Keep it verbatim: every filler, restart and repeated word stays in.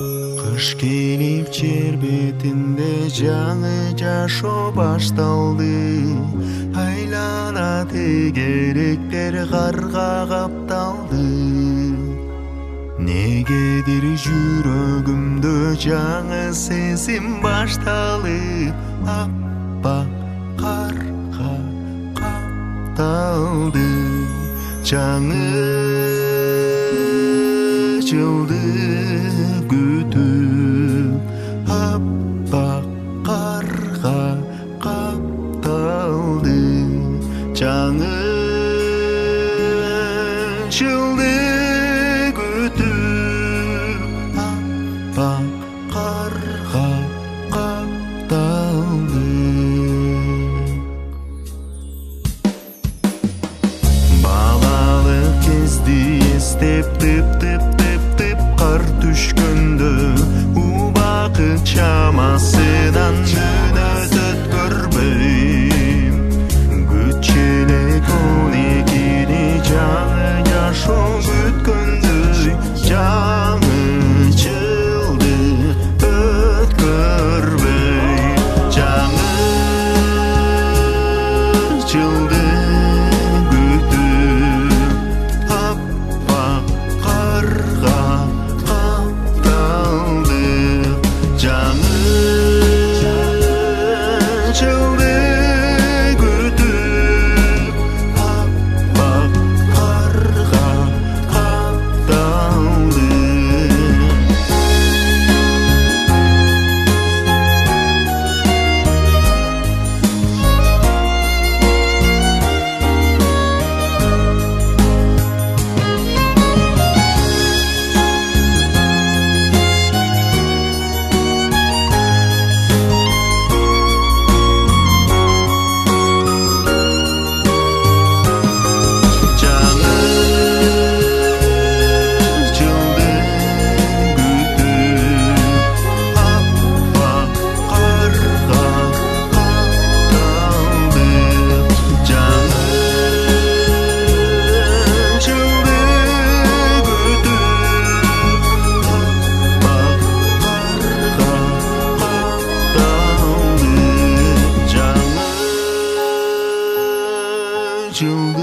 Кыш келип жер бетинде жаңы жашоо башталды. Айлана тегеректер карга капталды. Негедир жүрөгүмдө жаңы сезим башталып, аппак карга капталды. Жаңы жылды күтүп, аппак карга капталды. Жаңы жылды күтүп, аппак карга капталды. Балалык кезди эстеп, тып-тып-тып-тып кар түшкөндө, убакыт чамасынан мүнөт өткөрбөйм. Күч элек он экини жаңы жашоо күткөндөй, жаңы жылды өткөрбөй. Жаңы жылды күтүп, аппак карга капталды. Жаңы жылды күтүп, аппак карга капталды. Жылды